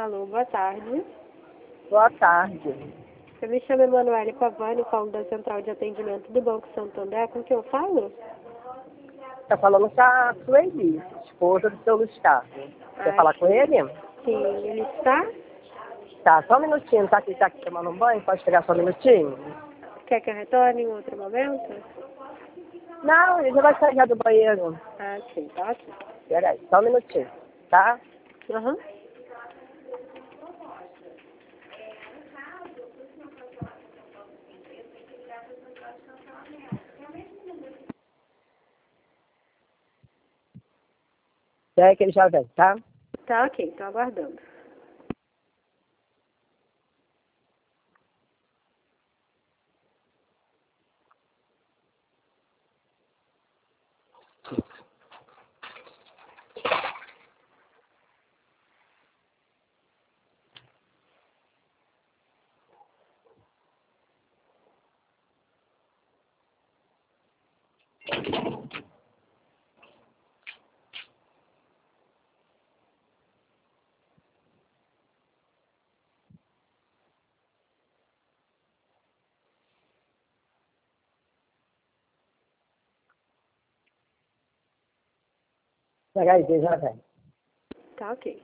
Alô, boa tarde. Boa tarde. Eu me chamo Emanuele Pavani, falo da Central de Atendimento do Banco Santander. Com quem eu falo? Está falando com a Sueli, esposa do seu Luiz Carlos. Quer falar com ele? Sim, ele está? Tá, só um minutinho, tá aqui tomando um banho? Pode pegar só um minutinho? Quer que eu retorne em outro momento? Não, ele já vai sair já do banheiro. Ah, sim, tá aqui. Peraí, só um minutinho, tá? Aham. É que ele já vem, tá? Tá ok, tô aguardando. Pega aí, ele já vem. Tá ok.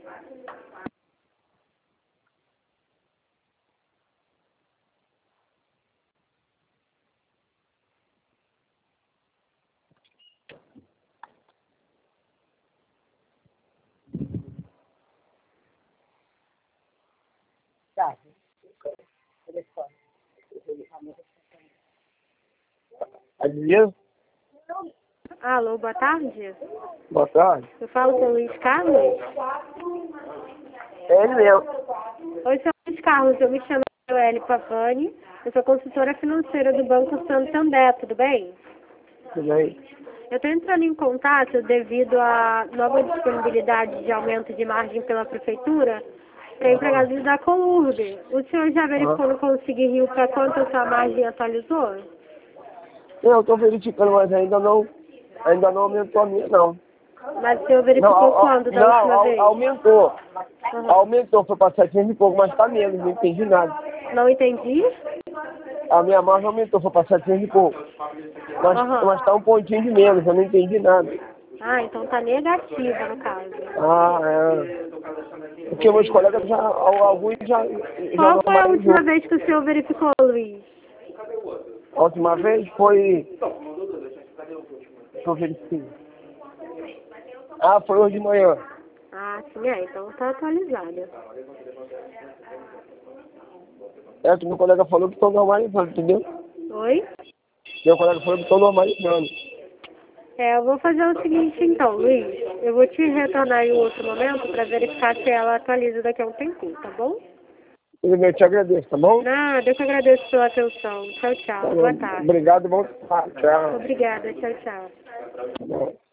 Tá. Adilho? Alô, boa tarde. Boa tarde. Eu falo com o Luiz Carlos? Ele mesmo. Oi, seu Luiz Carlos, eu me chamo Emanuele Pavani. Eu sou consultora financeira do Banco Santander, tudo bem? Tudo bem? Eu estou entrando em contato devido à nova disponibilidade de aumento de margem pela Prefeitura para empregados da Colurb. O senhor já verificou no Conseguir Rio para quanto a sua margem atualizou? Eu estou verificando, mas ainda não aumentou a minha, não. Mas o senhor verificou quando da última vez? Aumentou. Uhum. Aumentou, foi para 700 e pouco, mas está menos, não entendi nada. Não entendi? A minha margem aumentou, foi para 700 e pouco. Mas tá um pontinho de menos, eu não entendi nada. Ah, então tá negativa no caso. Ah, é. Porque meus colegas alguns já Qual foi a normalizou. última vez que o senhor verificou, Luiz? A última vez foi... Deixa eu verificar. Ah, foi hoje de manhã. Ah, sim, então tá atualizada. É que meu colega falou que estão normalizando, entendeu? Oi? Meu colega falou que estão normalizando. Eu vou fazer o seguinte então, Luiz. Eu vou te retornar em outro momento para verificar se ela atualiza daqui a um tempinho, tá bom? Tudo bem, eu te agradeço, tá bom? Nada, eu que agradeço pela atenção. Tchau, tchau. Boa tarde. Obrigado, bom. Tchau. Obrigada, tchau, tchau. Tá bom.